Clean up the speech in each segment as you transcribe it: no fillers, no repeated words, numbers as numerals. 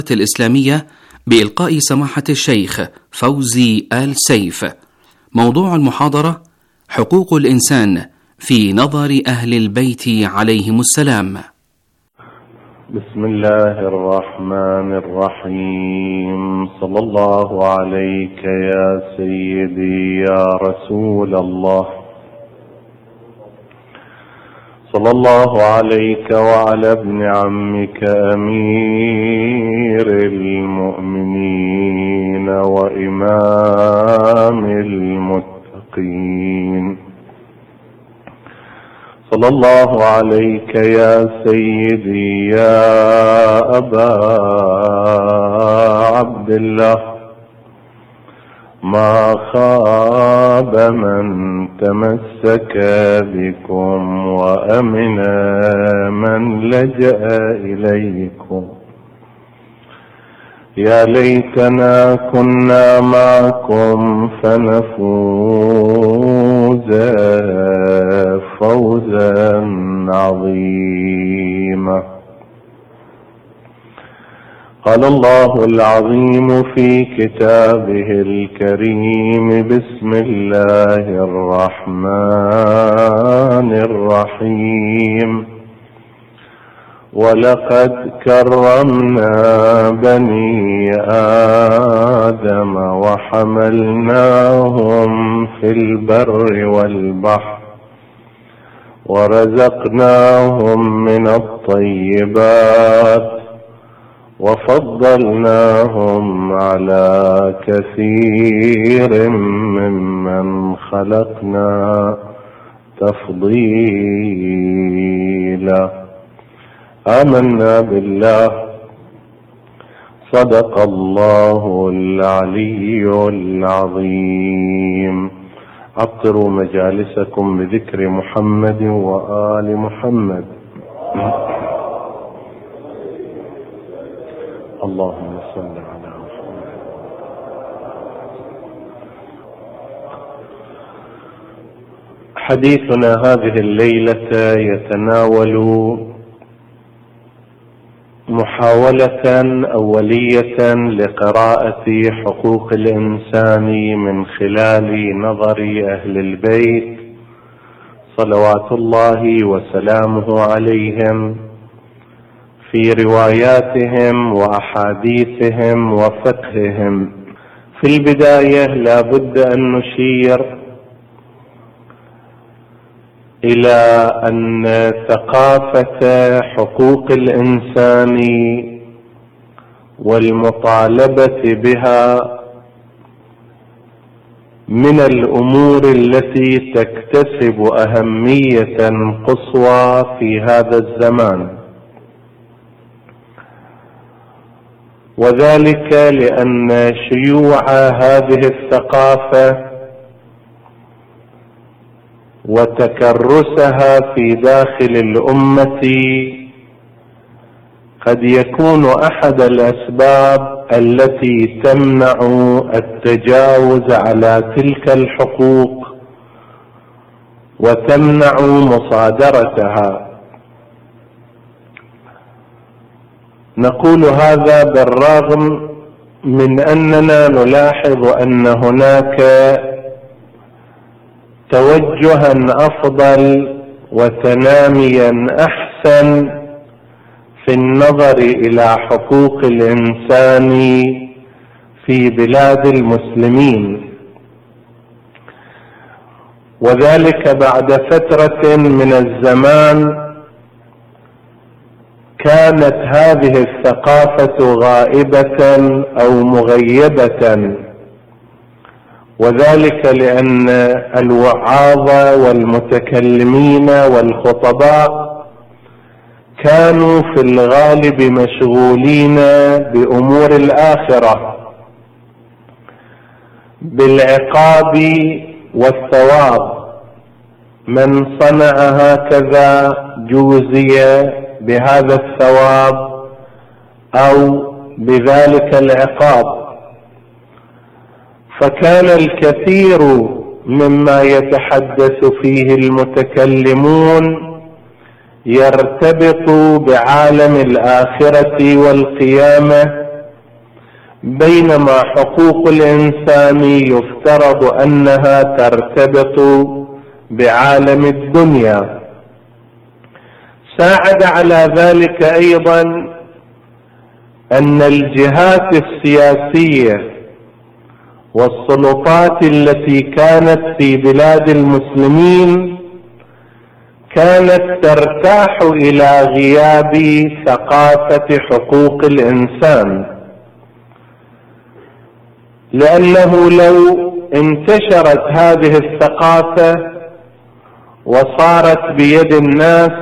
الإسلامية بإلقاء سماحة الشيخ فوزي آل سيف. موضوع المحاضرة: حقوق الإنسان في نظر أهل البيت عليهم السلام. بسم الله الرحمن الرحيم. صلى الله عليك يا سيدي يا رسول الله، صلى الله عليك وعلى ابن عمك أمير المؤمنين وإمام المتقين. صلى الله عليك يا سيدي يا أبا عبد الله، ما خاب من تمسك بكم وأمن من لجأ إليكم. يا ليتنا كنا معكم فنفوز فوزا عظيما. قال الله العظيم في كتابه الكريم: بسم الله الرحمن الرحيم. ولقد كرمنا بني آدم وحملناهم في البر والبحر ورزقناهم من الطيبات وفضلناهم على كثير ممن خلقنا تفضيلا. آمنا بالله. صدق الله العلي العظيم. عطروا مجالسكم بذكر محمد وآل محمد. اللهم صل على محمد. حديثنا هذه الليلة يتناول محاولة أولية لقراءة حقوق الإنسان من خلال نظر أهل البيت صلوات الله وسلامه عليهم في رواياتهم وأحاديثهم وفقههم. في البداية لا بد أن نشير إلى أن ثقافة حقوق الإنسان والمطالبة بها من الأمور التي تكتسب أهمية قصوى في هذا الزمان، وذلك لأن شيوع هذه الثقافة وتكرسها في داخل الأمة قد يكون أحد الأسباب التي تمنع التجاوز على تلك الحقوق وتمنع مصادرتها. نقول هذا بالرغم من أننا نلاحظ أن هناك توجها أفضل وتناميا أحسن في النظر إلى حقوق الإنسان في بلاد المسلمين، وذلك بعد فترة من الزمان كانت هذه الثقافة غائبة أو مغيبة، وذلك لأن الوعاظ والمتكلمين والخطباء كانوا في الغالب مشغولين بأمور الآخرة، بالعقاب والثواب. من صنع هكذا جوزي بهذا الثواب أو بذلك العقاب. فكان الكثير مما يتحدث فيه المتكلمون يرتبط بعالم الآخرة والقيامة بينما حقوق الإنسان يفترض أنها ترتبط بعالم الدنيا. ساعد على ذلك أيضا أن الجهات السياسية والسلطات التي كانت في بلاد المسلمين كانت ترتاح إلى غياب ثقافة حقوق الإنسان، لأنه لو انتشرت هذه الثقافة وصارت بيد الناس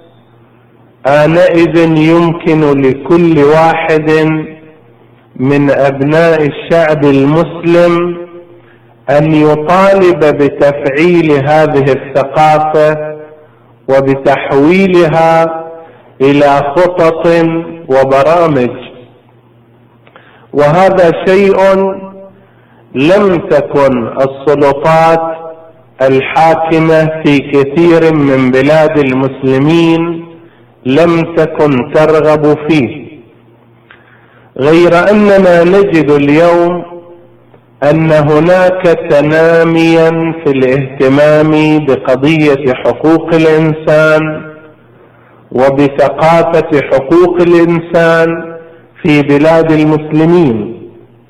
آنئذ يمكن لكل واحد من أبناء الشعب المسلم أن يطالب بتفعيل هذه الثقافة وبتحويلها إلى خطط وبرامج، وهذا شيء لم تكن السلطات الحاكمة في كثير من بلاد المسلمين لم تكن ترغب فيه. غير أننا نجد اليوم أن هناك تناميا في الاهتمام بقضية حقوق الإنسان وبثقافة حقوق الإنسان في بلاد المسلمين.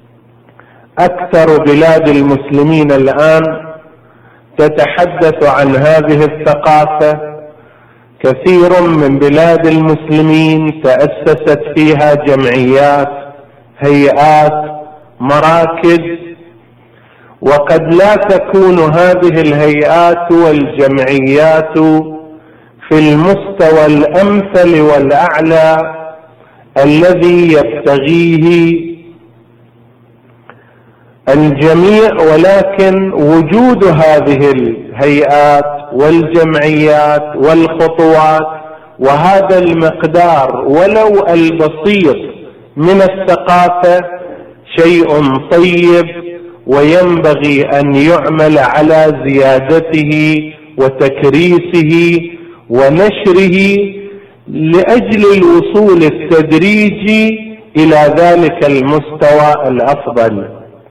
أكثر بلاد المسلمين الآن تتحدث عن هذه الثقافة. كثير من بلاد المسلمين تأسست فيها جمعيات، هيئات، مراكز، وقد لا تكون هذه الهيئات والجمعيات في المستوى الأمثل والأعلى الذي يبتغيه الجميع، ولكن وجود هذه الهيئات والجمعيات والخطوات وهذا المقدار ولو البسيط من الثقافة شيء طيب، وينبغي أن يعمل على زيادته وتكريسه ونشره لأجل الوصول التدريجي إلى ذلك المستوى الأفضل.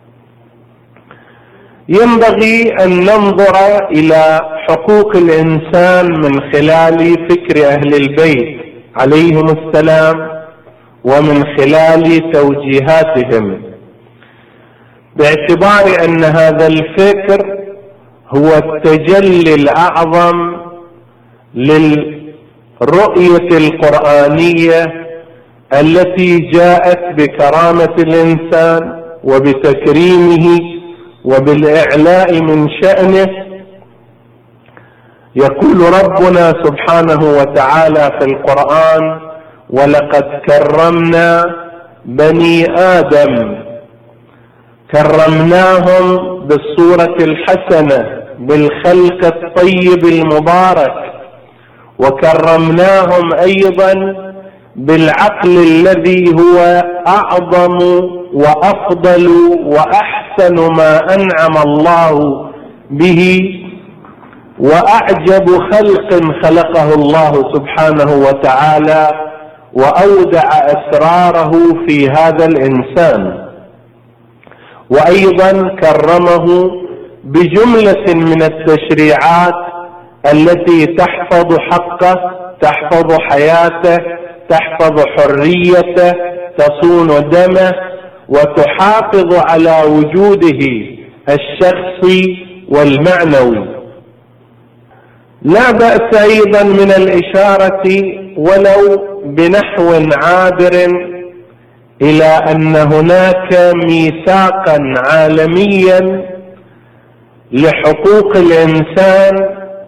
ينبغي أن ننظر إلى حقوق الإنسان من خلال فكر أهل البيت عليهم السلام ومن خلال توجيهاتهم، باعتبار أن هذا الفكر هو التجلي الأعظم للرؤية القرآنية التي جاءت بكرامة الإنسان وبتكريمه وبالإعلاء من شأنه. يقول ربنا سبحانه وتعالى في القرآن: ولقد كرمنا بني آدم. كرمناهم بالصورة الحسنة بالخلق الطيب المبارك، وكرمناهم أيضا بالعقل الذي هو أعظم وأفضل وأحسن ما أنعم الله به، وأعجب خلق خلقه الله سبحانه وتعالى وأودع أسراره في هذا الإنسان. وأيضا كرمه بجملة من التشريعات التي تحفظ حقه، تحفظ حياته، تحفظ حريته، تصون دمه، وتحافظ على وجوده الشخصي والمعنوي. لا بأس أيضا من الإشارة ولو بنحو عابر إلى أن هناك ميثاقا عالميا لحقوق الإنسان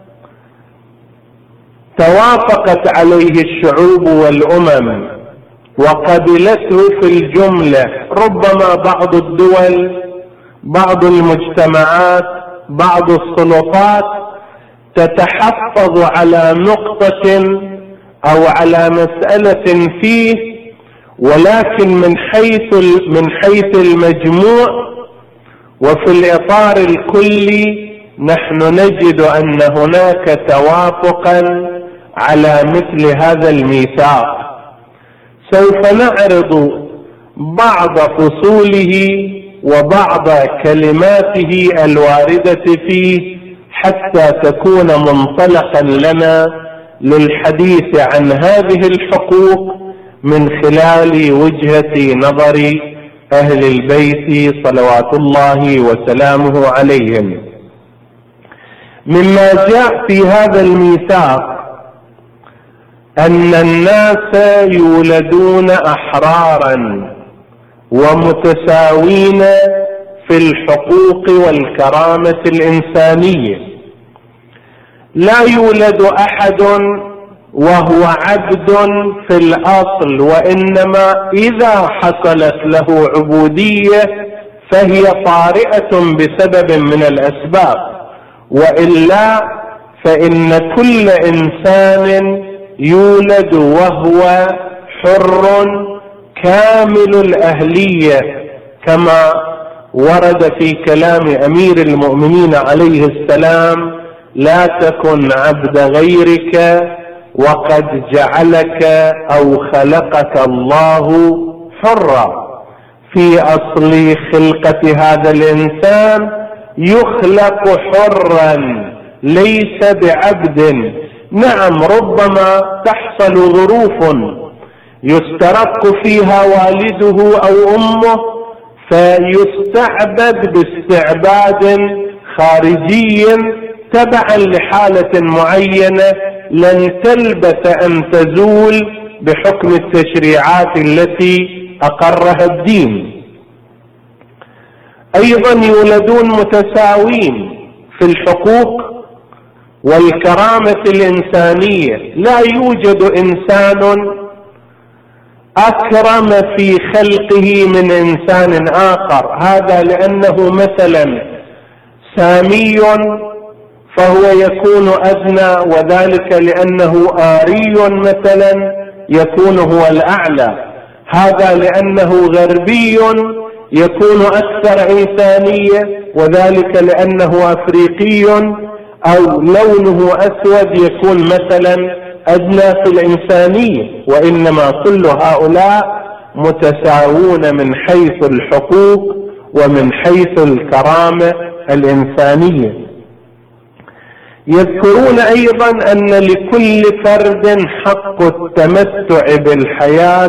توافقت عليه الشعوب والأمم وقبلته في الجملة. ربما بعض الدول، بعض المجتمعات، بعض السلطات تتحفظ على نقطة أو على مسألة فيه، ولكن من حيث المجموع وفي الإطار الكلي نحن نجد أن هناك توافقا على مثل هذا الميثاق. سوف نعرض بعض فصوله وبعض كلماته الواردة فيه حتى تكون منطلقا لنا للحديث عن هذه الحقوق من خلال وجهة نظر أهل البيت صلوات الله وسلامه عليهم. مما جاء في هذا الميثاق أن الناس يولدون أحرارا ومتساوين في الحقوق والكرامة الإنسانية، لا يولد أحد وهو عبد في الأصل، وإنما إذا حصلت له عبودية فهي طارئة بسبب من الأسباب، وإلا فإن كل إنسان يولد وهو حر كامل الأهلية، كما ورد في كلام أمير المؤمنين عليه السلام: لا تكن عبد غيرك وقد جعلك أو خلقك الله حرا. في أصل خلقة هذا الإنسان يخلق حرا ليس بعبد. نعم، ربما تحصل ظروف يسترق فيها والده أو أمه فيستعبد باستعباد خارجي تبعا لحالة معينة لن تلبث أن تزول بحكم التشريعات التي أقرها الدين. أيضا يولدون متساوين في الحقوق والكرامة الإنسانية، لا يوجد إنسان أكرم في خلقه من إنسان آخر، هذا لأنه مثلا سامي فهو يكون أدنى، وذلك لأنه آري مثلا يكون هو الأعلى، هذا لأنه غربي يكون أكثر إنسانية، وذلك لأنه أفريقي أو لونه أسود يكون مثلا أدنى في الإنسانية، وإنما كل هؤلاء متساوون من حيث الحقوق ومن حيث الكرامة الإنسانية. يذكرون أيضا أن لكل فرد حق التمتع بالحياة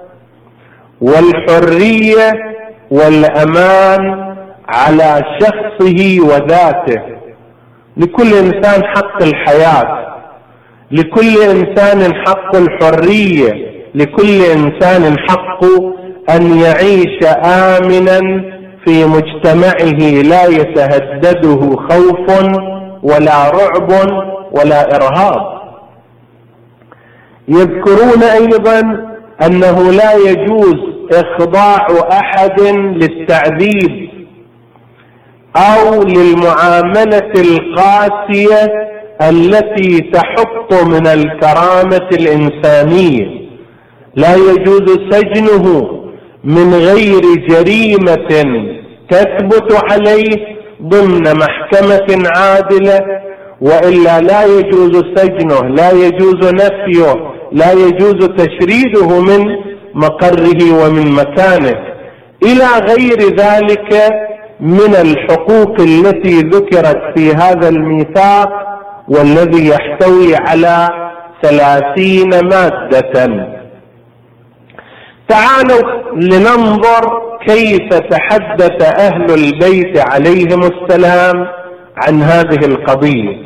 والحرية والأمان على شخصه وذاته. لكل إنسان حق الحياة، لكل إنسان حق الحرية، لكل إنسان حق أن يعيش آمنا في مجتمعه لا يتهدده خوف ولا رعب ولا إرهاب. يذكرون أيضا أنه لا يجوز إخضاع أحد للتعذيب أو للمعاملة القاسية التي تحط من الكرامة الإنسانية، لا يجوز سجنه من غير جريمة تثبت عليه ضمن محكمة عادلة، وإلا لا يجوز سجنه، لا يجوز نفيه، لا يجوز تشريده من مقره ومن مكانه، إلى غير ذلك من الحقوق التي ذكرت في هذا الميثاق، والذي يحتوي على 30 مادة. تعالوا لننظر كيف تحدث أهل البيت عليهم السلام عن هذه القضية.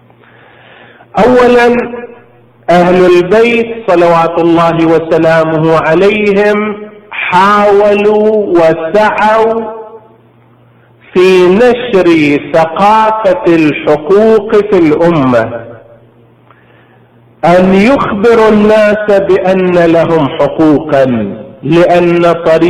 أولا، أهل البيت صلوات الله وسلامه عليهم حاولوا وسعوا في نشر ثقافة الحقوق في الأمة، أن يخبروا الناس بأن لهم حقوقا، لأن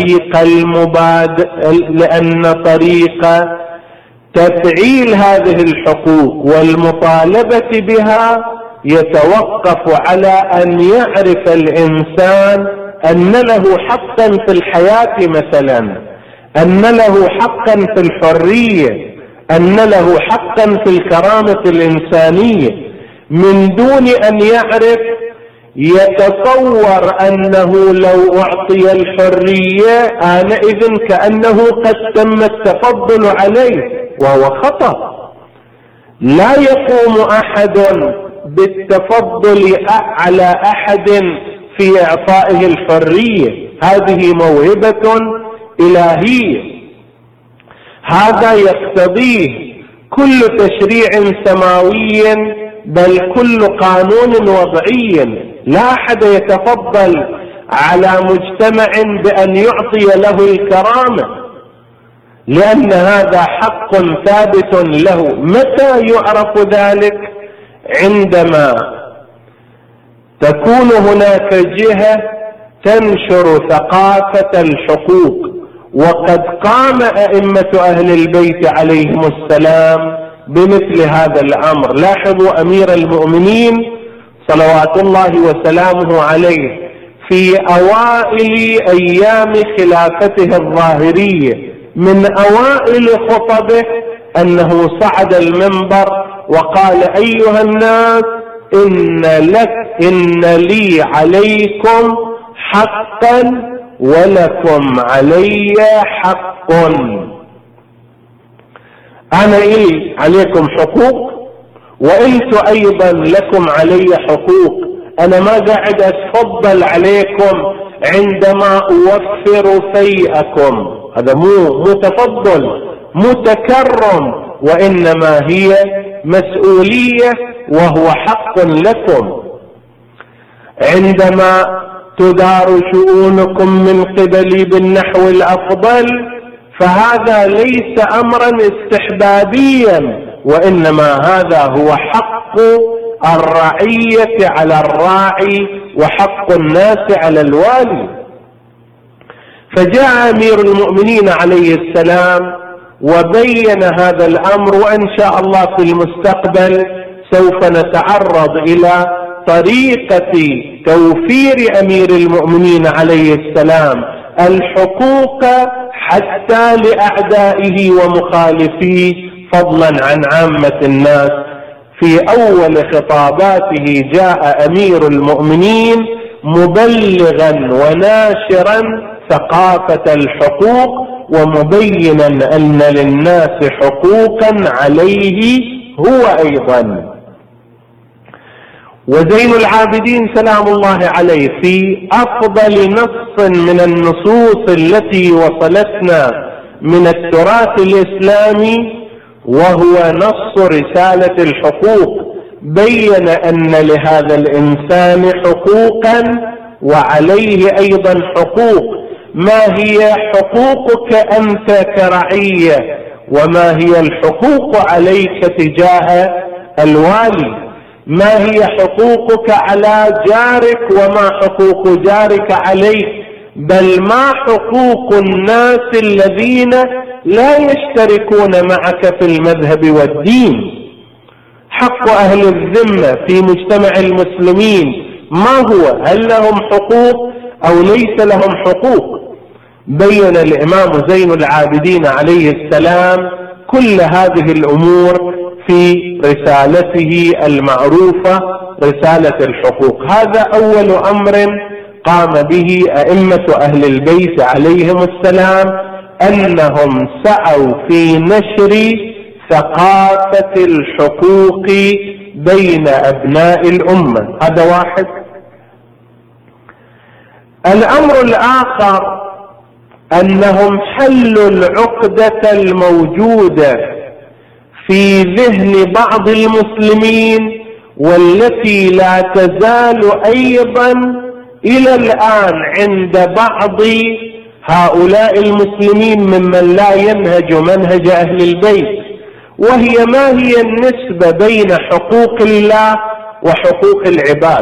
طريق تفعيل هذه الحقوق والمطالبة بها يتوقف على أن يعرف الإنسان أن له حقا في الحياة مثلا، أن له حقا في الحرية، أن له حقا في الكرامة الإنسانية، من دون أن يعرف يتصور أنه لو أعطي الحرية آنئذ كأنه قد تم التفضل عليه، وهو خطأ. لا يقوم أحد بالتفضل على أحد في إعطائه الحرية، هذه موهبة إلهية. هذا يقتضيه كل تشريع سماوي بل كل قانون وضعي. لا أحد يتفضل على مجتمع بأن يعطي له الكرامة، لأن هذا حق ثابت له. متى يعرف ذلك؟ عندما تكون هناك جهة تنشر ثقافة الحقوق، وقد قام أئمة أهل البيت عليهم السلام بمثل هذا الأمر. لاحظوا أمير المؤمنين صلوات الله وسلامه عليه في أوائل أيام خلافته الظاهرية من أوائل خطبه أنه صعد المنبر وقال: أيها الناس، إن لي عليكم حقا ولكم علي حق. أنا لي عليكم حقوق وأنتم أيضا لكم علي حقوق. أنا ما قاعد أتفضل عليكم عندما أوفر فيئكم، هذا مو تفضل، متكرم، وإنما هي مسؤولية وهو حق لكم. عندما تدار شؤونكم من قبلي بالنحو الأفضل فهذا ليس أمرا استحبابيا، وإنما هذا هو حق الرعية على الراعي وحق الناس على الوالي. فجاء أمير المؤمنين عليه السلام وبين هذا الأمر، وإن شاء الله في المستقبل سوف نتعرض إلى طريقة توفير أمير المؤمنين عليه السلام الحقوق حتى لأعدائه ومخالفيه، فضلا عن عامة الناس. في أول خطاباته جاء أمير المؤمنين مبلغا وناشرا ثقافة الحقوق، ومبينا أن للناس حقوقا عليه هو أيضا. وزين العابدين سلام الله عليه في أفضل نص من النصوص التي وصلتنا من التراث الإسلامي، وهو نص رسالة الحقوق، بين أن لهذا الإنسان حقوقا وعليه أيضا حقوق. ما هي حقوقك أنت كرعية، وما هي الحقوق عليك تجاه الوالي؟ ما هي حقوقك على جارك وما حقوق جارك عليك؟ بل ما حقوق الناس الذين لا يشتركون معك في المذهب والدين؟ حق أهل الذمة في مجتمع المسلمين ما هو؟ هل لهم حقوق أو ليس لهم حقوق؟ بين الإمام زين العابدين عليه السلام كل هذه الأمور في رسالته المعروفة رسالة الحقوق. هذا أول أمر قام به أئمة أهل البيت عليهم السلام، أنهم سعوا في نشر ثقافة الحقوق بين أبناء الأمة. هذا واحد. الأمر الآخر أنهم حلوا العقدة الموجودة في ذهن بعض المسلمين، والتي لا تزال أيضا إلى الآن عند بعض هؤلاء المسلمين ممن لا ينهج منهج أهل البيت، وهي ما هي النسبة بين حقوق الله وحقوق العباد.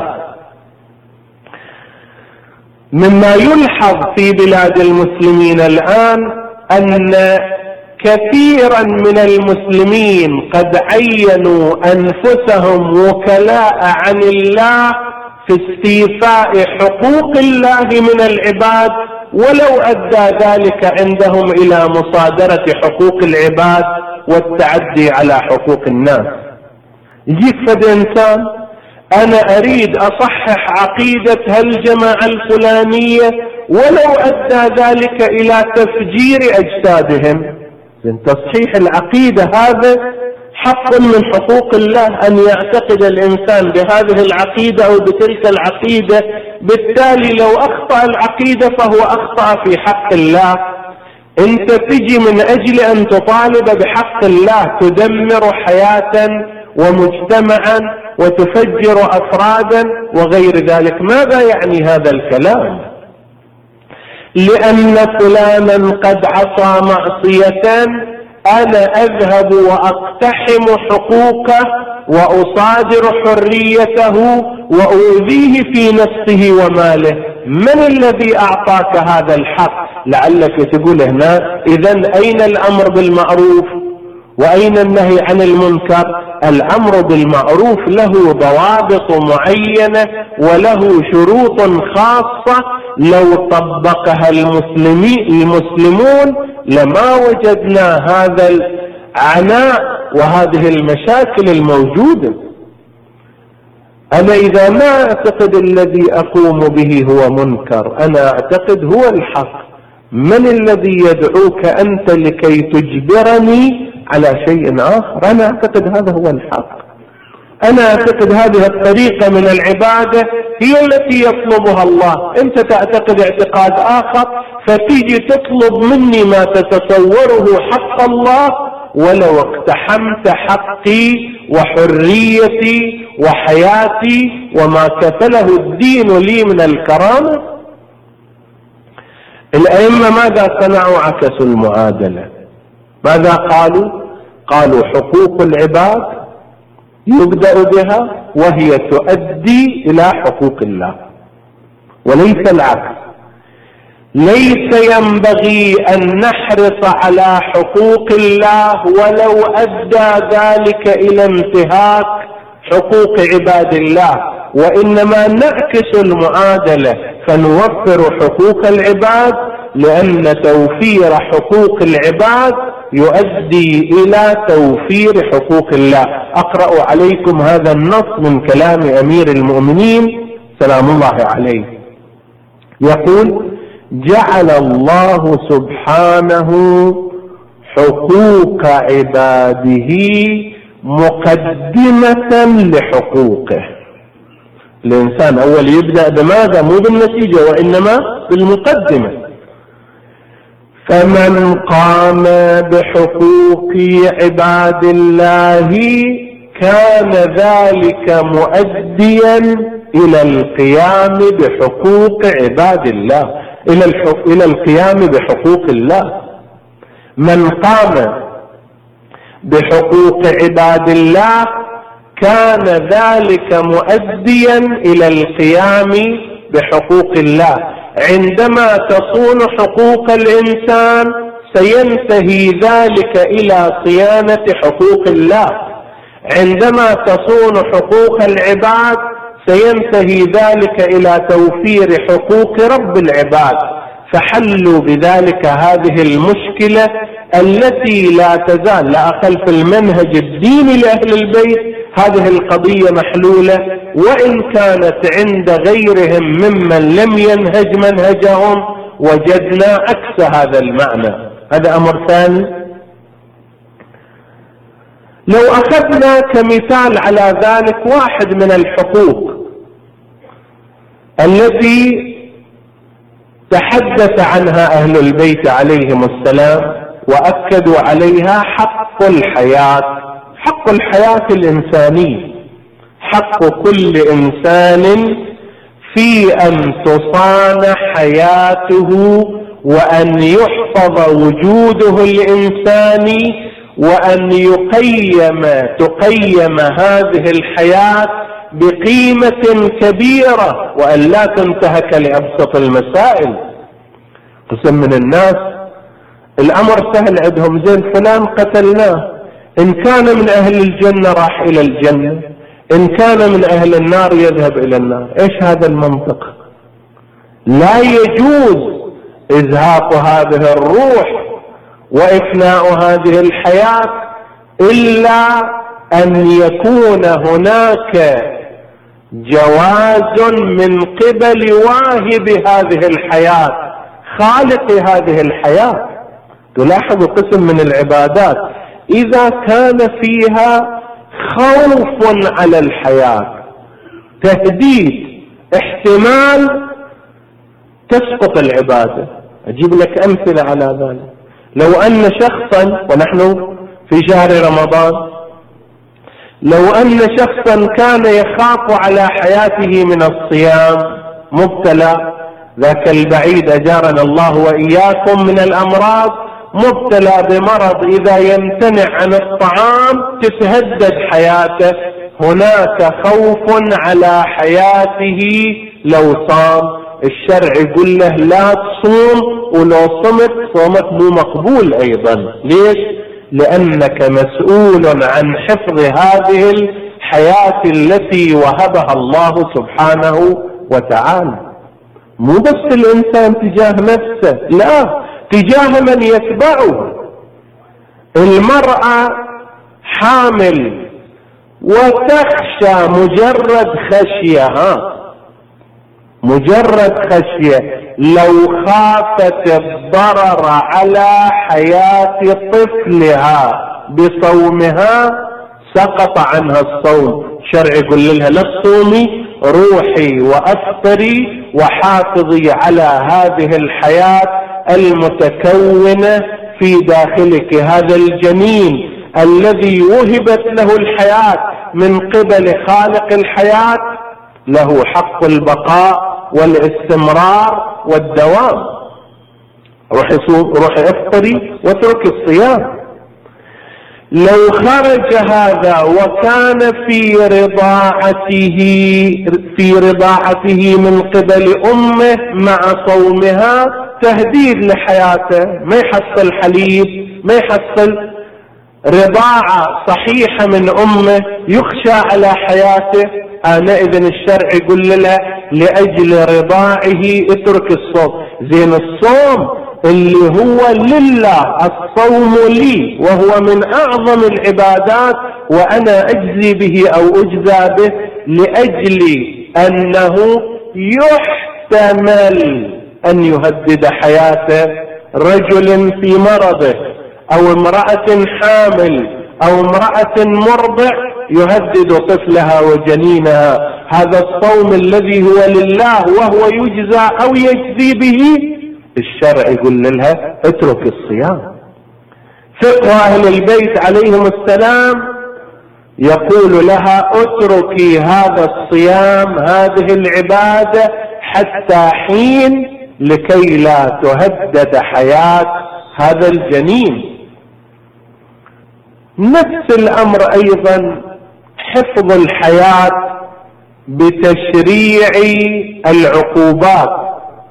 مما يلحظ في بلاد المسلمين الآن أن كثيرا من المسلمين قد عينوا أنفسهم وكلاء عن الله في استيفاء حقوق الله من العباد، ولو أدى ذلك عندهم إلى مصادرة حقوق العباد والتعدي على حقوق الناس. يجيك فد إنسان أنا أريد أصحح عقيدة هالجماعة الفلانية ولو أدى ذلك إلى تفجير أجسادهم. من تصحيح العقيدة هذا حق من حقوق الله، أن يعتقد الإنسان بهذه العقيدة أو بتلك العقيدة، بالتالي لو أخطأ العقيدة فهو أخطأ في حق الله. أنت تجي من أجل أن تطالب بحق الله، تدمر حياة ومجتمعا وتفجر أفرادا وغير ذلك. ماذا يعني هذا الكلام؟ لأن فلانا قد عصى معصية أنا أذهب وأقتحم حقوقه وأصادر حريته وأؤذيه في نفسه وماله. من الذي أعطاك هذا الحق؟ لعلك تقول هنا إذن أين الأمر بالمعروف وأين النهي عن المنكر؟ الأمر بالمعروف له ضوابط معينة وله شروط خاصة، لو طبقها المسلمون لما وجدنا هذا العناء وهذه المشاكل الموجودة. أنا إذا ما أعتقد الذي أقوم به هو منكر، أنا أعتقد هو الحق، من الذي يدعوك أنت لكي تجبرني على شيء آخر؟ أنا أعتقد هذا هو الحق. أنا أعتقد هذه الطريقة من العبادة هي التي يطلبها الله. أنت تعتقد اعتقاد آخر فتيجي تطلب مني ما تتصوره حق الله، ولو اقتحمت حقي وحريتي وحياتي وما كفله الدين لي من الكرامة. الأئمة ماذا صنعوا؟ عكسوا المعادلة. ماذا قالوا حقوق العباد يبدأ بها وهي تؤدي إلى حقوق الله، وليس العكس. ليس ينبغي أن نحرص على حقوق الله ولو أدى ذلك إلى انتهاك حقوق عباد الله، وإنما نعكس المعادلة فنوفر حقوق العباد، لأن توفير حقوق العباد يؤدي إلى توفير حقوق الله. أقرأ عليكم هذا النص من كلام أمير المؤمنين سلام الله عليه، يقول: جعل الله سبحانه حقوق عباده مقدمة لحقوقه. الإنسان أول يبدأ بماذا؟ مو بالنتيجة وإنما بالمقدمة. فمن قام بحقوق عباد الله كان ذلك مؤديا إلى القيام بحقوق عباد الله، إلى القيام بحقوق الله. من قام بحقوق عباد الله كان ذلك مؤديا إلى القيام بحقوق الله. عندما تصون حقوق الإنسان سينتهي ذلك إلى صيانة حقوق الله. عندما تصون حقوق العباد سينتهي ذلك إلى توفير حقوق رب العباد. فحلوا بذلك هذه المشكلة التي لا تزال، لا أقل في المنهج الديني لأهل البيت هذه القضية محلولة، وإن كانت عند غيرهم ممن لم ينهج منهجهم وجدنا عكس هذا المعنى. هذا أمر ثاني. لو أخذنا كمثال على ذلك واحد من الحقوق التي تحدث عنها أهل البيت عليهم السلام وأكدوا عليها: حق الحياة. حق الحياة الإنسانية، حق كل إنسان في أن تصان حياته وأن يحفظ وجوده الإنساني وأن تقيم هذه الحياة بقيمة كبيرة وأن لا تنتهك لأبسط المسائل. قسم من الناس الأمر سهل عندهم، زين فلان قتلناه، إن كان من أهل الجنة راح إلى الجنة، إن كان من أهل النار يذهب إلى النار. إيش هذا المنطق؟ لا يجوز إزهاق هذه الروح وإفناء هذه الحياة إلا أن يكون هناك جواز من قبل واهب هذه الحياة، خالق هذه الحياة. تلاحظوا قسم من العبادات إذا كان فيها خوف على الحياة، تهديد، احتمال، تسقط العبادة. أجيب لك أمثلة على ذلك. لو أن شخصا، ونحن في شهر رمضان، لو أن شخصا كان يخاف على حياته من الصيام، مبتلى، ذاك البعيد أجارنا الله وإياكم من الأمراض، مبتلى بمرض إذا يمتنع عن الطعام تتهدد حياته، هناك خوف على حياته لو صام. الشرع يقول له لا تصوم، ولو صمت صومك مو مقبول أيضا. ليش؟ لأنك مسؤول عن حفظ هذه الحياة التي وهبها الله سبحانه وتعالى. مو بس الإنسان تجاه نفسه، لا، تجاه من يتبعه. المرأة حامل وتخشى، مجرد خشية لو خافت الضرر على حياة طفلها بصومها سقط عنها الصوم. شرع يقول لها لا تصومي، روحي وأفطري وحافظي على هذه الحياة المتكونة في داخلك. هذا الجنين الذي وهبت له الحياة من قبل خالق الحياة له حق البقاء والاستمرار والدوام. روح افطري واترك الصيام. لو خرج هذا وكان في رضاعته من قبل أمه مع صومها تهديد لحياته، ما يحصل حليب، ما يحصل رضاعة صحيحة من أمه، يخشى على حياته، آنئذ الشرع يقول له لأجل رضاعه اترك الصوم. زين الصوم اللي هو لله، الصوم لي وهو من أعظم العبادات وأنا أجزي به أو أجزى به، لأجل أنه يحتمل أن يهدد حياة رجل في مرضه، أو امرأة حامل، أو امرأة مرضع يهدد طفلها وجنينها. هذا الصوم الذي هو لله وهو يجزى أو يجزي به، الشرع يقول لها اترك الصيام. فقه أهل البيت عليهم السلام يقول لها اتركي هذا الصيام، هذه العبادة حتى حين، لكي لا تهدد حياة هذا الجنين. نفس الأمر أيضا حفظ الحياة بتشريع العقوبات.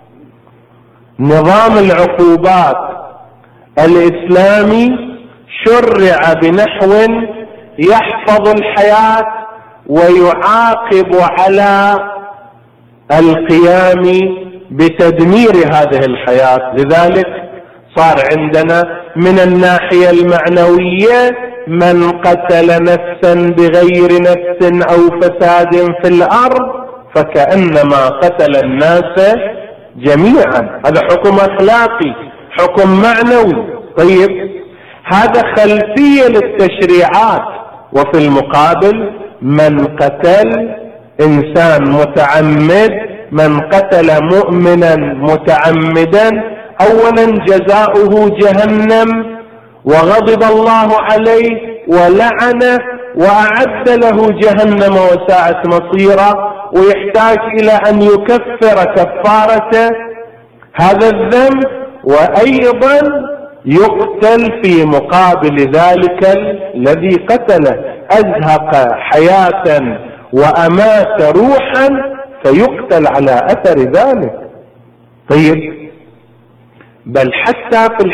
نظام العقوبات الإسلامي شرع بنحو يحفظ الحياة ويعاقب على القيام بتدمير هذه الحياة. لذلك صار عندنا من الناحية المعنوية من قتل نفسا بغير نفس أو فساد في الأرض فكأنما قتل الناس جميعا. هذا حكم أخلاقي، حكم معنوي. طيب، هذا خلفية للتشريعات. وفي المقابل من قتل إنسان متعمد، من قتل مؤمنا متعمدا، أولا جزاؤه جهنم، وغضب الله عليه ولعنه وأعد له جهنم وساءت مصيرا، ويحتاج إلى أن يكفر كفارة هذا الذنب، وأيضا يقتل في مقابل ذلك الذي قتله، أزهق حياة وأمات روحا فيقتل على أثر ذلك. طيب، بل حتى في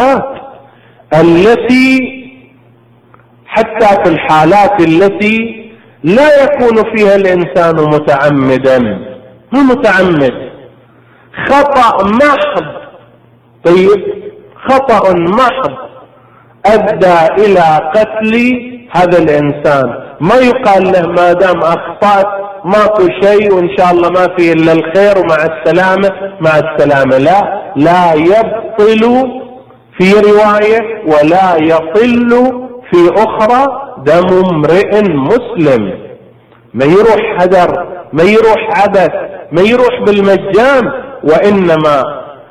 الحالات التي لا يكون فيها الإنسان متعمدا، مو متعمد، خطأ محض. طيب، خطأ محض أدى إلى قتل هذا الإنسان، ما يقال له ما دام أخطأت ماكو شيء وإن شاء الله ما فيه إلا الخير ومع السلامة مع السلامة. لا يبطل في رواية ولا يطل في أخرى دم امرئ مسلم. ما يروح هدر، ما يروح عبث، ما يروح بالمجان، وإنما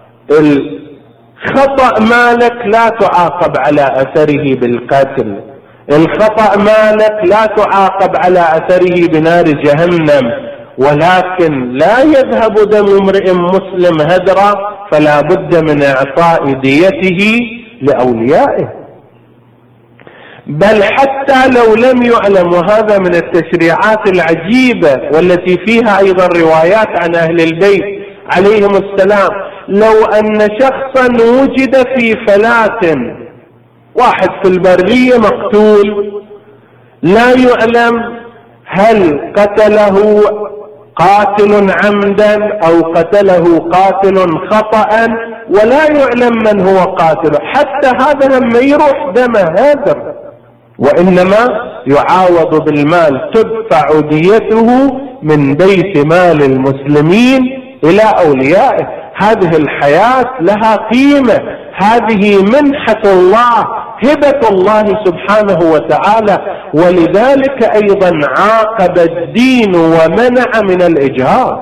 الخطأ مالك لا تعاقب على أثره بالقتل، الخطأ مالك لا تعاقب على أثره بنار جهنم، ولكن لا يذهب دم امرئ مسلم هدرا، فلا بد من إعطاء ديته لأوليائه. بل حتى لو لم يعلم، وهذا من التشريعات العجيبة والتي فيها أيضا روايات عن أهل البيت عليهم السلام، لو أن شخصا وجد في فلاة، واحد في البرية مقتول، لا يعلم هل قتله قاتل عمدا أو قتله قاتل خطأ، ولا يعلم من هو قاتله، حتى هذا لما يروح دمه هادر، وإنما يعاوض بالمال، تدفع ديته من بيت مال المسلمين إلى أوليائه. هذه الحياة لها قيمة، هذه منحة الله، هبة الله سبحانه وتعالى، ولذلك أيضا عاقب الدين ومنع من الإجهاض.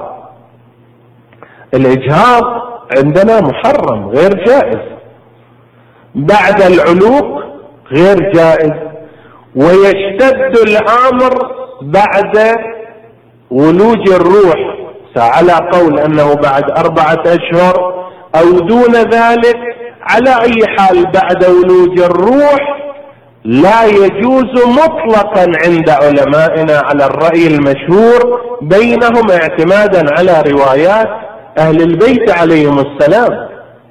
الإجهاض عندنا محرم غير جائز، بعد العلوق غير جائز، ويشتد الأمر بعد ولوج الروح، على قول أنه بعد 4 أشهر أو دون ذلك. على أي حال بعد ولوج الروح لا يجوز مطلقا عند علمائنا على الرأي المشهور بينهم، اعتمادا على روايات أهل البيت عليهم السلام.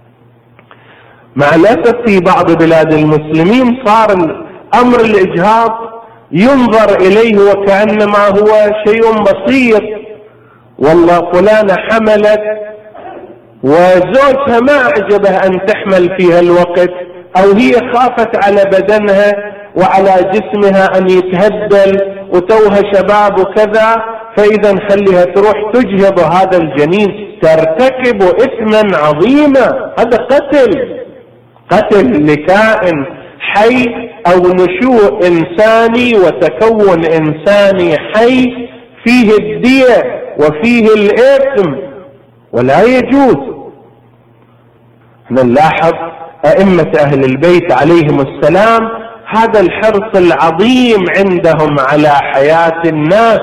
مع الأسف في بعض بلاد المسلمين صار أمر الإجهاض ينظر إليه وكأنما هو شيء بسيط، والله فلانة حملت وزوجها ما أعجبه أن تحمل فيها الوقت، أو هي خافت على بدنها وعلى جسمها أن يتهدل وتوها شباب وكذا، فإذا نخليها تروح تجهض هذا الجنين، ترتكب إثما عظيما. هذا قتل لكائن حي أو نشوء إنساني وتكون إنساني حي، فيه الدية وفيه الإثم ولا يجوز. نلاحظ أئمة أهل البيت عليهم السلام هذا الحرص العظيم عندهم على حياة الناس.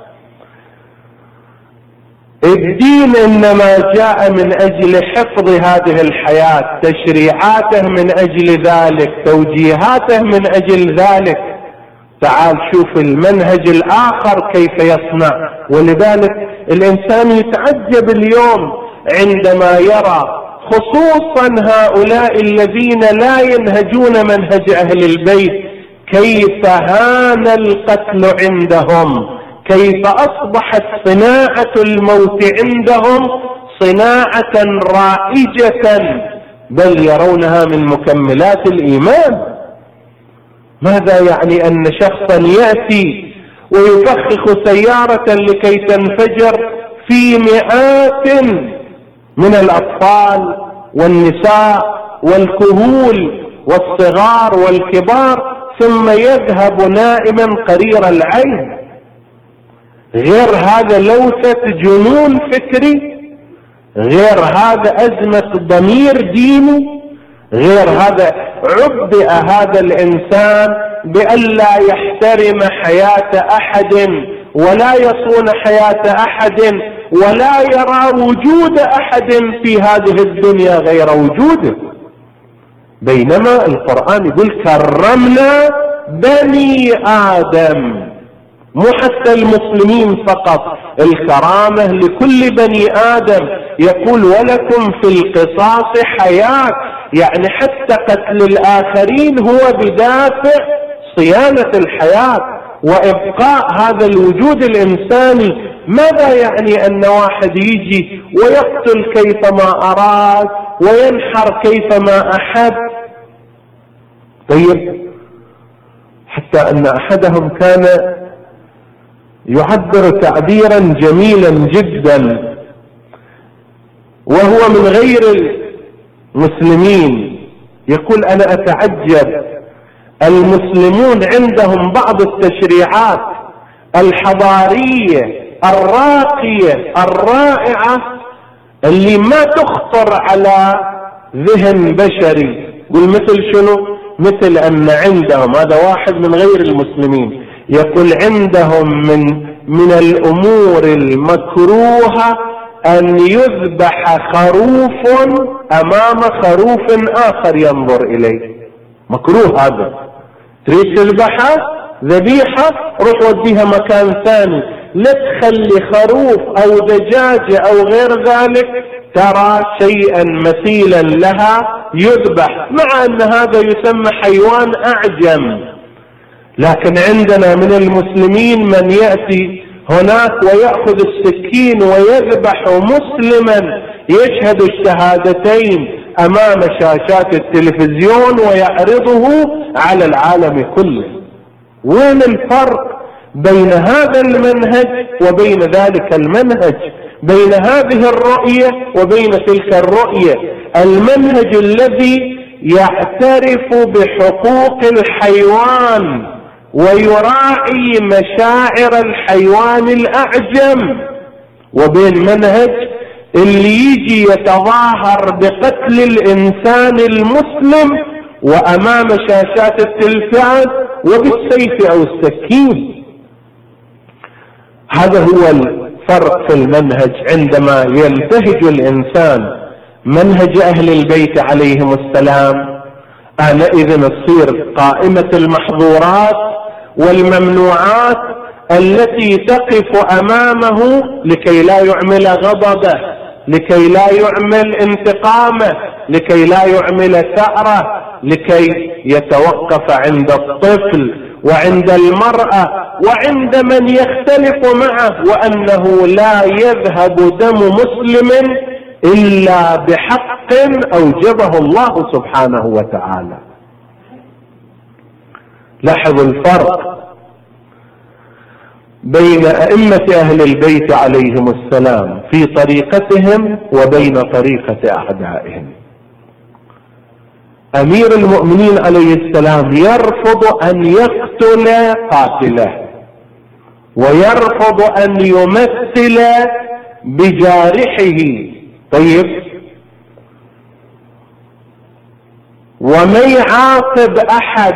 الدين إنما جاء من أجل حفظ هذه الحياة، تشريعاته من أجل ذلك، توجيهاته من أجل ذلك. تعال شوف المنهج الآخر كيف يصنع. ولذلك الإنسان يتعجب اليوم عندما يرى خصوصا هؤلاء الذين لا ينهجون منهج أهل البيت كيف هان القتل عندهم، كيف أصبحت صناعة الموت عندهم صناعة رائجة، بل يرونها من مكملات الإيمان. ماذا يعني أن شخصا يأتي ويفخخ سيارة لكي تنفجر في مئات من الأطفال والنساء والكهول والصغار والكبار، ثم يذهب نائما قرير العين؟ غير هذا لوثة جنون فكري، غير هذا أزمة ضمير ديني، غير هذا عبئ هذا الإنسان بأن لا يحترم حياة أحد ولا يصون حياة أحد ولا يرى وجود أحد في هذه الدنيا غير وجوده. بينما القرآن يقول كرمنا بني آدم، مو حتى المسلمين فقط، الكرامة لكل بني آدم. يقول ولكم في القصاص حياة، يعني حتى قتل الآخرين هو بدافع صيانة الحياة وإبقاء هذا الوجود الإنساني. ماذا يعني أن واحد يجي ويقتل كيفما أراد وينحر كيفما أحب؟ طيب حتى أن أحدهم كان يعبر تعبيرا جميلا جدا، وهو من غير المسلمين. يقول: أنا أتعجب، المسلمون عندهم بعض التشريعات الحضارية الراقية الرائعة اللي ما تخطر على ذهن بشري. يقول مثل شنو؟ مثل أن عندهم، هذا واحد من غير المسلمين، يقول عندهم من الأمور المكروهة أن يذبح خروف أمام خروف آخر ينظر إليه. مكروه هذا. تريد تذبحها ذبيحة، روح وديها مكان ثاني، لا تخلي خروف أو دجاجة أو غير ذلك ترى شيئا مثيلا لها يذبح، مع أن هذا يسمى حيوان أعجم. لكن عندنا من المسلمين من يأتي هناك ويأخذ السكين ويذبح مسلما يشهد الشهادتين أمام شاشات التلفزيون ويعرضه على العالم كله. وين الفرق بين هذا المنهج وبين ذلك المنهج؟ بين هذه الرؤية وبين تلك الرؤية. المنهج الذي يعترف بحقوق الحيوان ويراعي مشاعر الحيوان الأعجم، وبين منهج اللي يجي يتظاهر بقتل الإنسان المسلم وأمام شاشات التلفاز وبالسيف أو السكين. هذا هو الفرق في المنهج. عندما يلتهج الإنسان منهج أهل البيت عليهم السلام، آنئذ تصير قائمة المحظورات والممنوعات التي تقف أمامه لكي لا يعمل غضبه، لكي لا يعمل انتقامه، لكي لا يعمل ثأره، لكي يتوقف عند الطفل وعند المرأة وعند من يختلف معه، وأنه لا يذهب دم مسلم إلا بحق أوجبه الله سبحانه وتعالى. لاحظوا الفرق بين أئمة أهل البيت عليهم السلام في طريقتهم وبين طريقة أعدائهم. أمير المؤمنين عليه السلام يرفض أن يقتل قاتله، ويرفض أن يمثل بجارحه. طيب، وما يعاقب أحد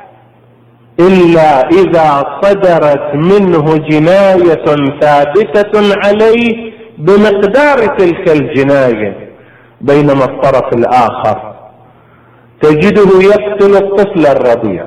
إلا إذا صدرت منه جناية ثابتة عليه بمقدار تلك الجناية. بينما الطرف الآخر تجده يقتل الطفل الرضيع،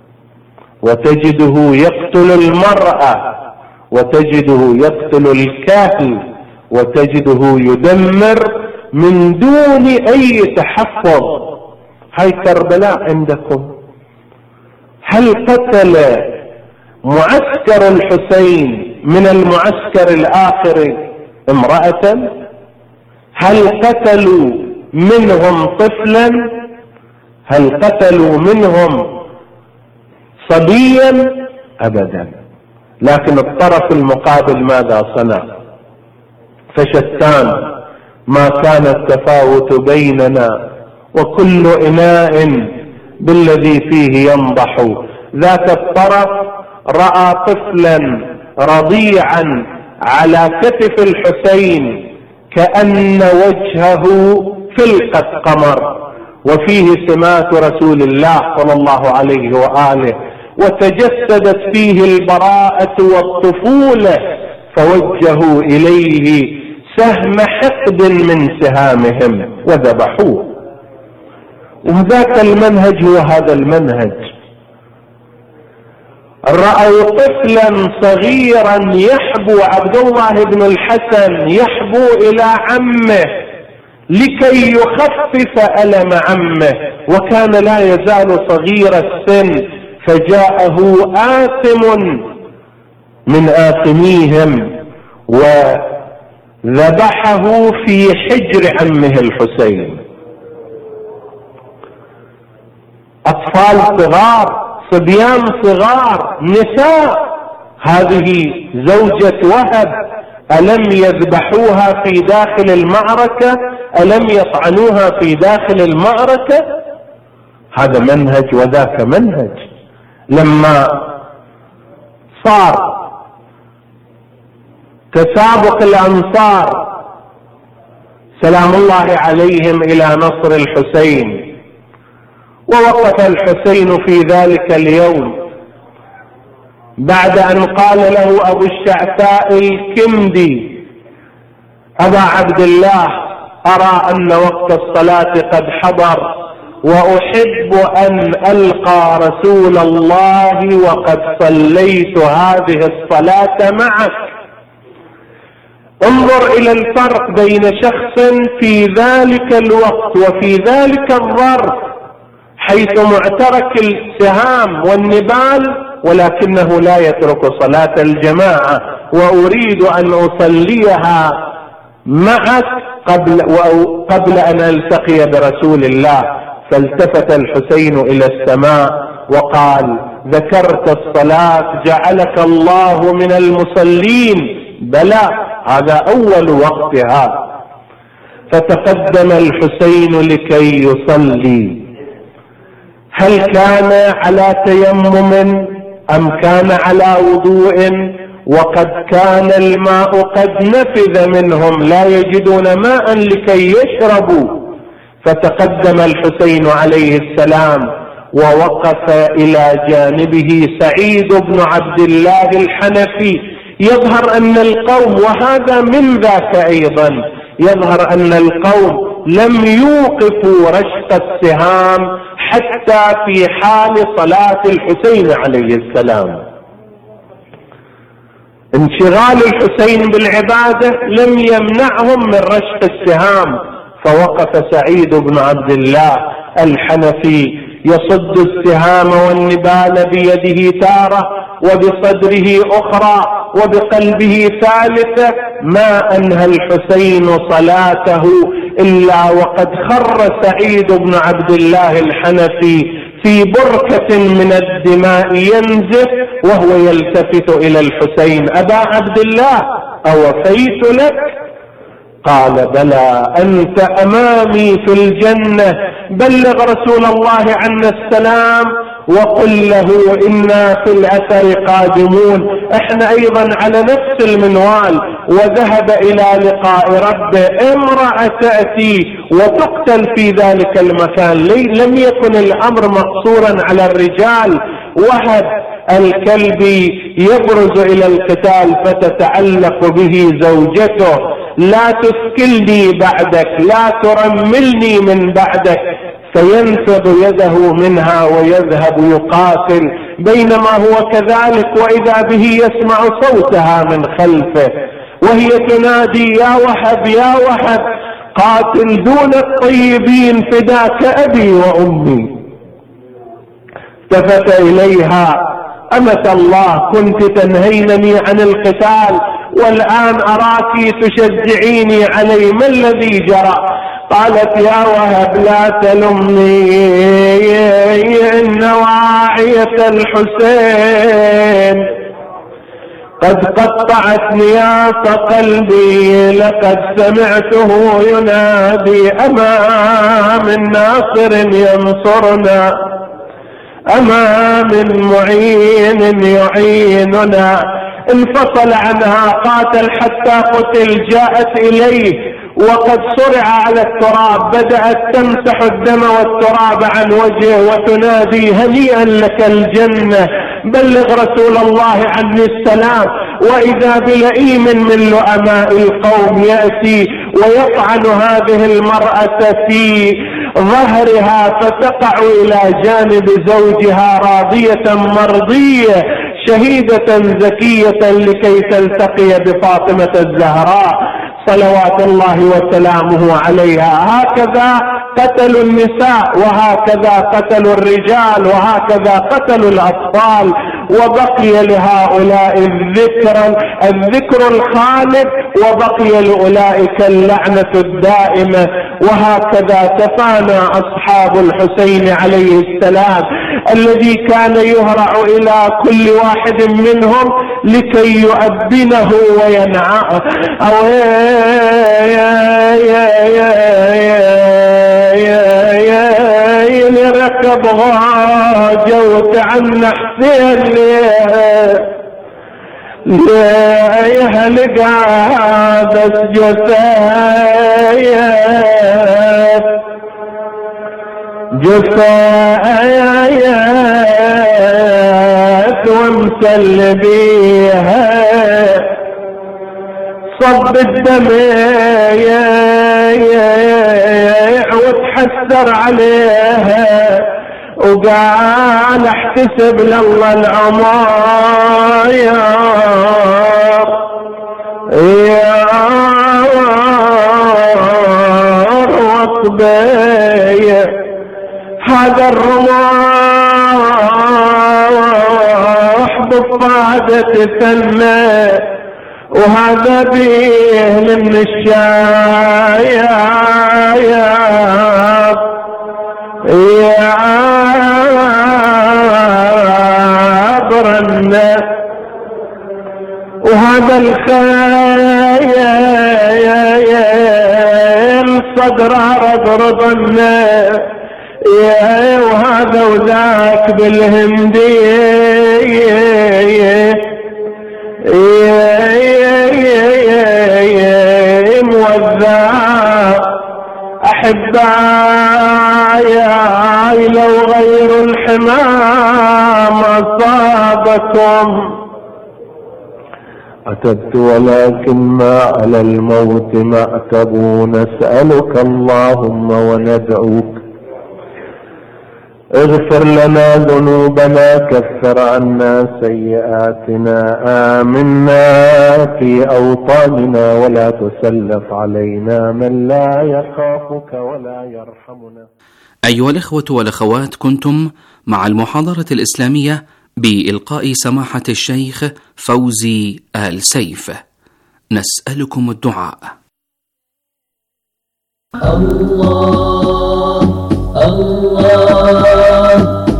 وتجده يقتل المرأة، وتجده يقتل الكاهل، وتجده يدمر من دون أي تحفظ. هاي كربلاء عندكم. هل قتل معسكر الحسين من المعسكر الآخر امرأة؟ هل قتلوا منهم طفلا؟ هل قتلوا منهم صبيا؟ أبدا. لكن الطرف المقابل ماذا صنع؟ فشتان ما كان التفاوت بيننا، وكل إناء بالذي فيه ينضح. ذات الطرف رأى طفلا رضيعا على كتف الحسين كأن وجهه فلقة قمر، وفيه سمات رسول الله صلى الله عليه وآله، وتجسدت فيه البراءة والطفولة، فوجهوا إليه سهم حقد من سهامهم وذبحوه. وذاك المنهج هو هذا المنهج. رأوا طفلا صغيرا يحبو، عبد الله بن الحسن يحبو إلى عمه لكي يخفف ألم عمه، وكان لا يزال صغير السن، فجاءه آثم من آثميهم وذبحه في حجر عمه الحسين. أطفال صغار، صبيان صغار، نساء، هذه زوجة وهب، ألم يذبحوها في داخل المعركة؟ ألم يطعنوها في داخل المعركة؟ هذا منهج وذاك منهج. لما صار تسابق الأنصار سلام الله عليهم إلى نصر الحسين، ووقف الحسين في ذلك اليوم بعد أن قال له أبو الشعثاء الكندي: أبا عبد الله، أرى أن وقت الصلاة قد حضر، وأحب أن ألقى رسول الله وقد صليت هذه الصلاة معك. انظر إلى الفرق بين شخص في ذلك الوقت وفي ذلك الظرف، حيث معترك السهام والنبال ولكنه لا يترك صلاة الجماعة، وأريد أن أصليها معك قبل أن ألتقي برسول الله. فالتفت الحسين إلى السماء وقال: ذكرت الصلاة جعلك الله من المصلين. بلى، هذا أول وقتها. فتقدم الحسين لكي يصلي. هل كان على تيمم أم كان على وضوء؟ وقد كان الماء قد نفذ منهم، لا يجدون ماء لكي يشربوا. فتقدم الحسين عليه السلام ووقف إلى جانبه سعيد بن عبد الله الحنفي. يظهر أن القوم، وهذا من ذاك أيضا، يظهر أن القوم لم يوقفوا رشق السهام حتى في حال صلاة الحسين عليه السلام. انشغال الحسين بالعبادة لم يمنعهم من رشق السهام. فوقف سعيد بن عبد الله الحنفي يصد السهام والنبال بيده تارة، وبصدره أخرى، وبقلبه ثالثة. ما أنهى الحسين صلاته إلا وقد خر سعيد بن عبد الله الحنفي في بركة من الدماء ينزف، وهو يلتفت إلى الحسين: أبا عبد الله، أوفيت لك؟ قال: بلى، أنت أمامي في الجنة، بلغ رسول الله عنا السلام وقل له إنا في الأثر قادمون. احنا أيضا على نفس المنوال. وذهب إلى لقاء ربه. امرأة تأتي وتقتل في ذلك المكان. لم يكن الأمر مقصورا على الرجال. وهب الكلبي يبرز إلى القتال فتتعلق به زوجته: لا تثكلني بعدك، لا ترملني من بعدك. فينفض يده منها ويذهب يقاتل. بينما هو كذلك وإذا به يسمع صوتها من خلفه وهي تنادي: يا وهب، يا وهب، قاتل دون الطيبين، فداك أبي وأمي. التفت إليها: أمة الله، كنت تنهينني عن القتال، والآن أراك تشجعيني عليه، ما الذي جرى؟ قالت: يا وهب، لا تلمني، إن واعية الحسين قد قطعت نياط قلبي، لقد سمعته ينادي: أما من ناصر ينصرنا، أما من معين يعيننا. انفصل عنها، قاتل حتى قتل. جاءت إليه وقد صرع على التراب، بدأت تمسح الدم والتراب عن وجهه وتنادي: هنيئا لك الجنة، بلغ رسول الله عني السلام. وإذا بلئيم من لؤماء القوم يأتي ويطعن هذه المرأة في ظهرها، فتقع إلى جانب زوجها راضية مرضية شهيدة زكية لكي تلتقي بفاطمة الزهراء صلوات الله وسلامه عليها. هكذا قتلوا النساء، وهكذا قتلوا الرجال، وهكذا قتلوا الأطفال. وبقي لهؤلاء الذكر الخالد، وبقي لأولئك اللعنة الدائمة. وهكذا تفانى أصحاب الحسين عليه السلام الذي كان يهرع إلى كل واحد منهم لكي يؤذنه وينعاه. ركب غاجة وتعنى حسين يهلق عادة جثايات وامسل بيها صب الدم وتحسر عليها وقال احتسب لله العماير يا رطبي هذا الرماح بفادة ثنى وهذا بيه من الشايب يا عابر الناس وهذا الخيل صدره رضرب الناس وهذا وذاك بالهندية موزع أحبائي لو غير الحمام أصابكم أتبت ولكن ما على الموت مأتب نسألك اللهم وندعوك اغفر لنا ذنوبنا كفر عنا سيئاتنا آمنا في أوطاننا ولا تسلط علينا من لا يخافك ولا يرحمنا. أيها الإخوة والأخوات، كنتم مع المحاضرة الإسلامية بإلقاء سماحة الشيخ فوزي آل سيف. نسألكم الدعاء. الله الله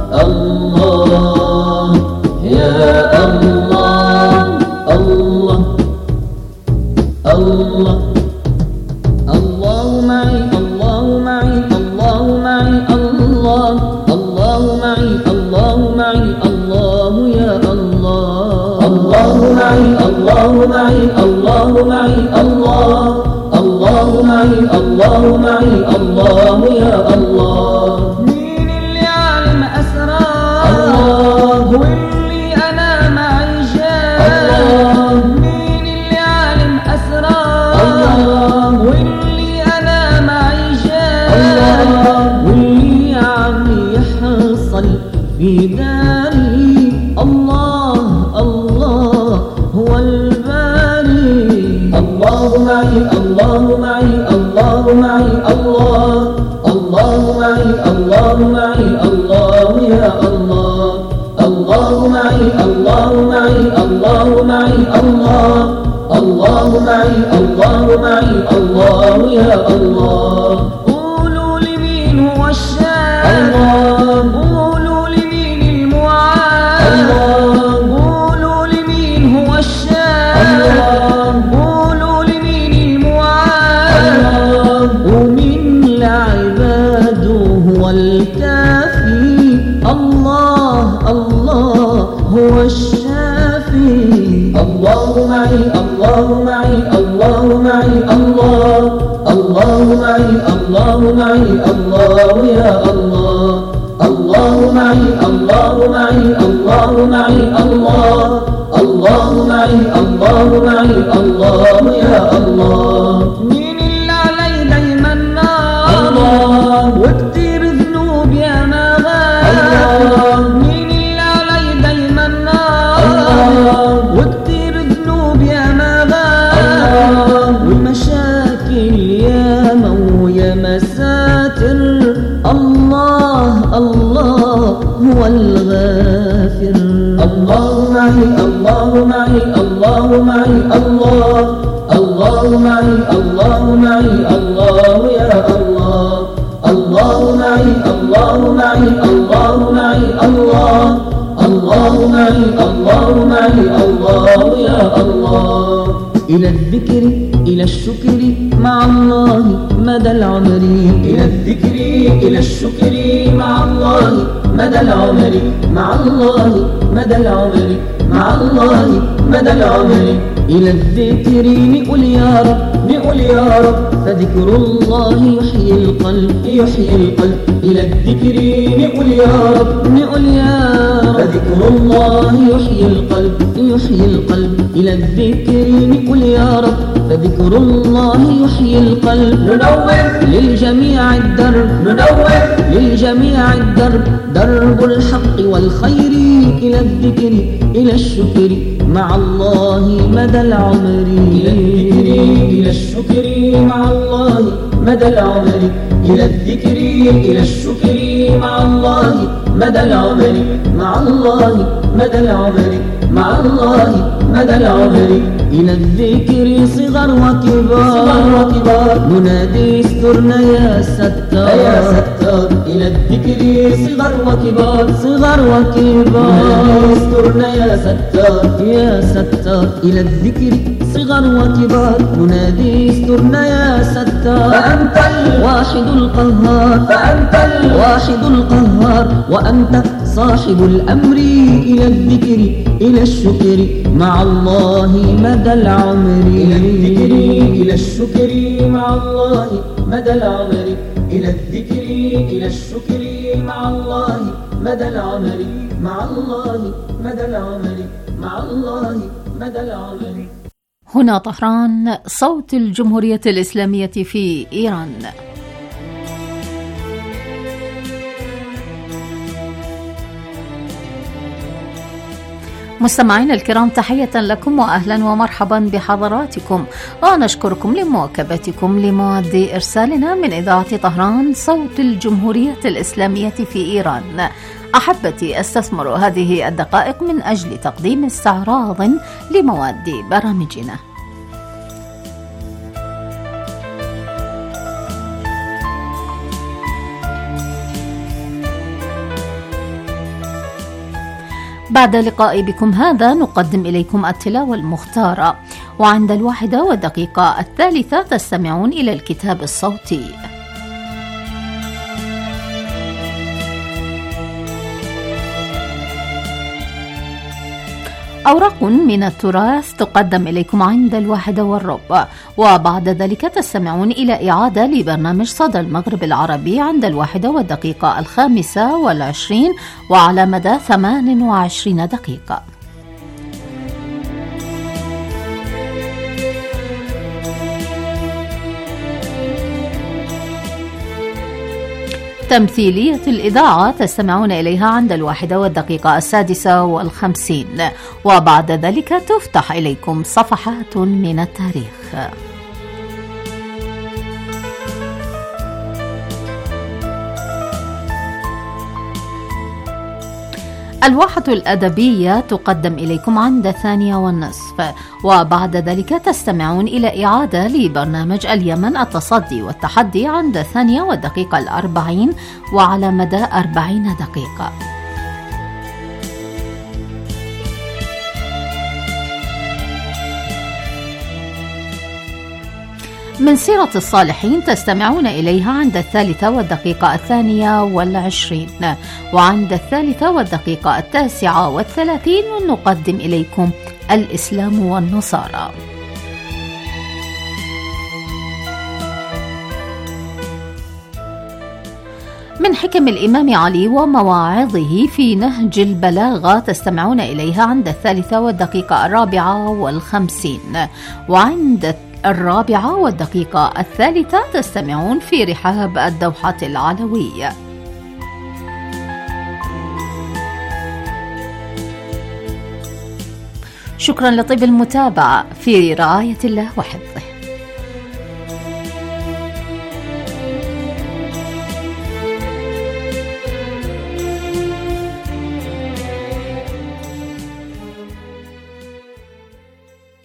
الله يا الله الله الله الله معي الله معي الله معي الله الله معي الله معي الله يا الله الله معي الله معي الله معي الله الله معي الله معي الله يا الله. مين اللي عالم أسرار الله واللي أنا معي جاه. مين اللي عالم أسرار الله واللي أنا معي جاه. واللي عم يحصل في داري الله الله هو الباري. الله معي الله معي الله معي الله الله معي الله معي الله يا الله. الله معي الله معي الله معي الله الله معي الله معي الله يا الله. قولوا لي مين هو الشاعر الله. قولوا لي مين المعاد الله. قولوا لي مين هو الشاعر الله. قولوا لي مين المعاد ومين لعباده هو الكافي. الله الله هو الشافي. الله معي الله معي الله معي الله الله معي الله معي الله يا الله. الله معي الله معي الله معي الله الله معي الله معي الله يا الله. مين اللي علي دايما نار الله وكتير ذنوب يا ما غاب. مين اللي علي دايما نار الله وكتير ذنوب يا ما غاب. والمشاكل ياما ويا مساتر. الله الله هو الغافر. الله معي الله معي الله معي الله الله معي الله معي الله يا الله. الله معي الله الله معي الله معي الله الله معي الله معي الله يا الله. إلى الذكر إلى الشكر مع الله مدى العمر، إلى الذكر إلى الشكر مع الله مدى العمر، مع الله مدى العمر، مع الله مدى العمر. إلى الذكر نقول يا رب نقول يا رب، فذكر الله يحيي القلب يحيي القلب. إلى الذكر نقول يا رب نقول يا رب، فذكر الله يحيي القلب يحيي القلب. إلى الذكر نقول يا رب، فذكر الله يحيي القلب. ننور للجميع الدرب ننور للجميع الدرب، درب الحق والخير. إلى الذكر إلى الشكر مع الله مدى العمر، إلى الذكر إلى الشكر مع الله مدى العمر. إلى الذكر إلى الشكر مع الله مدى العمر، مع الله مدى العمر، مع الله مدى العمر. إلى الذكر صغر وكبار ننادي استرنا يا ستار يا ستار. إلى الذكر صغر وكبار ننادي استرنا يا ستار يا ستار. إلى الذكر صغر وكبار ننادي استرنا يا ستار. فأنت الواحد القهار فأنت الواحد القهار، وأنت صاحب الأمر. إلى الذكر إلى الشكر مع الله مدى العمر، إلى الذكر إلى الشكر مع الله مدى العمر. إلى الذكر إلى الشكر مع الله مدى العمر، مع الله مدى العمر، مع الله مدى العمر. هنا طهران، صوت الجمهورية الإسلامية في إيران. مستمعين الكرام، تحية لكم وأهلا ومرحبا بحضراتكم، ونشكركم لمواكبتكم لمواد إرسالنا من إذاعة طهران صوت الجمهورية الإسلامية في إيران. أحبتي، أستثمر هذه الدقائق من أجل تقديم استعراض لمواد برامجنا. بعد لقاء بكم هذا نقدم إليكم التلاوة المختارة، وعند 1:03 تستمعون إلى الكتاب الصوتي. أوراق من التراث تقدم إليكم عند 1:15، وبعد ذلك تستمعون إلى إعادة لبرنامج صدى المغرب العربي عند 1:25 وعلى مدى 28 دقيقة. تمثيلية الإذاعة تستمعون إليها عند 1:56، وبعد ذلك تفتح إليكم صفحات من التاريخ. الواحة الأدبية تقدم إليكم عند 2:30، وبعد ذلك تستمعون إلى إعادة لبرنامج اليمن التصدي والتحدي عند 2:40 وعلى مدى 40 دقيقة. من سيرة الصالحين تستمعون إليها عند 3:22، وعند 3:39 نقدم إليكم الإسلام والنصارى. من حكم الإمام علي ومواعظه في نهج البلاغة تستمعون إليها عند 3:54، وعند 4:03 تستمعون في رحاب الدوحة العلوية. شكرا لطيب المتابعة، في رعاية الله وحفظه.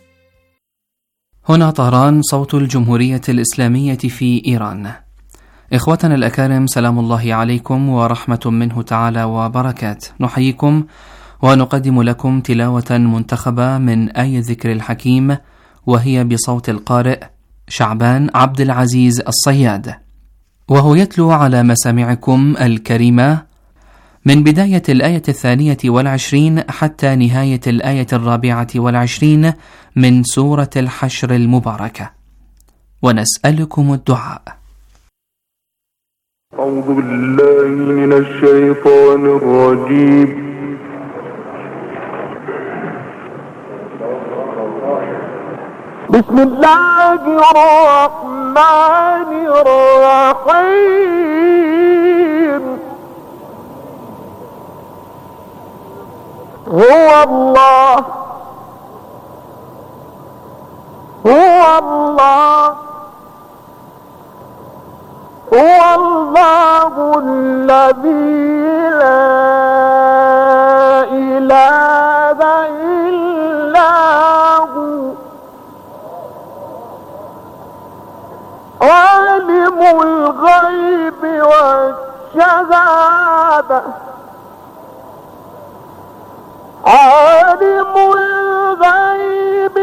هنا طهران صوت الجمهورية الإسلامية في إيران. إخوتنا الأكارم، سلام الله عليكم ورحمة منه تعالى وبركاته. نحييكم ونقدم لكم تلاوة منتخبة من آية ذكر الحكيم، وهي بصوت القارئ شعبان عبد العزيز الصياد، وهو يتلو على مسامعكم الكريمة من بداية الآية 22 حتى نهاية الآية 24 من سورة الحشر المباركة، ونسألكم الدعاء. أعوذ بالله من الشيطان الرجيم. بسم الله الرحمن الرحيم. هو الله هو الله هو الله الذي لا إله إلا هو عالم الغيب والشهادة عالم الغيب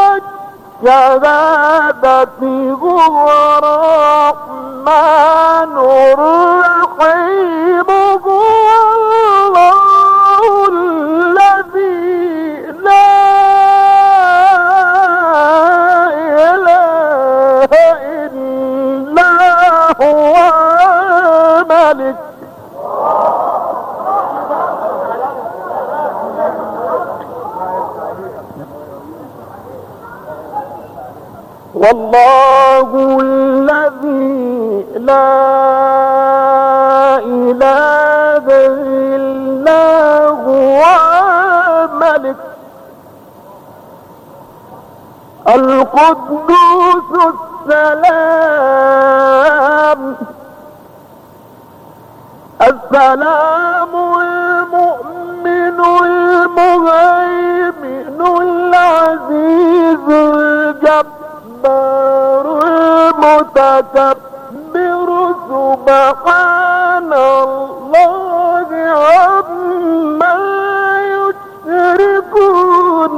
والشهادة هو الرحمن الرحيم. هو الله الذي لا إله إلا هو الملك والله الذي لا إله إلا هو الملك القدوس السلام المؤمن المهيمن العزيز الجبار المتكبر سبحان الله عما يشركون.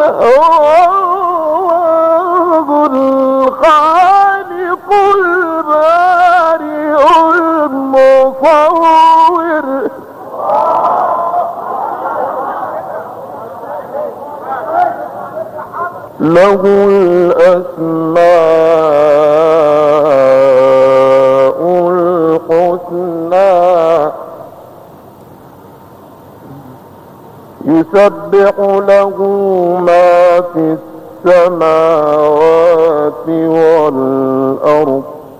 هو الخالق البارئ المصور له الأسماء الحسنى يسبح له ما في السماوات والأرض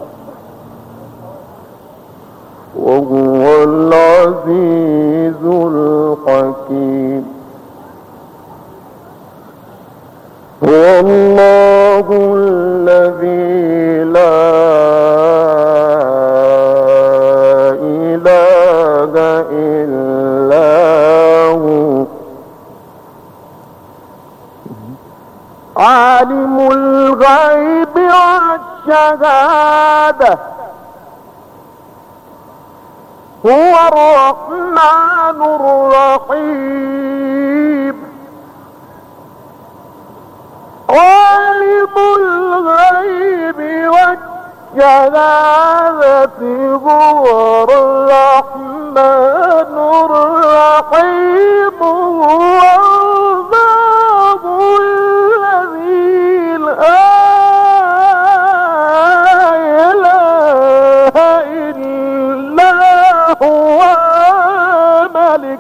وهو العزيز الحكيم. هو الله الذي لا إله إلا هو عالم الغيب والشهادة هو الرحمن الرحيم. عالم الغيب والشهادة هو الرحمن الرحيم. هو الله الذي لا إله إلا هو الملك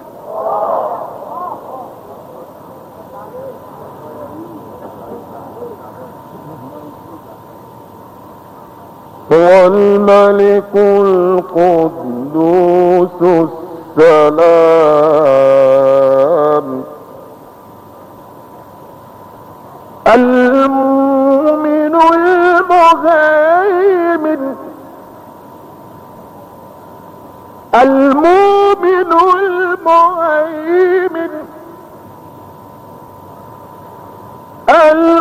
هو الملك القدوس السلام المؤمن المهيمن المؤمن المهيمن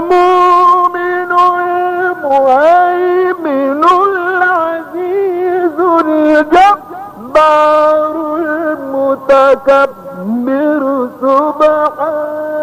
المؤمن المهيمن العزيز وكبر سبحان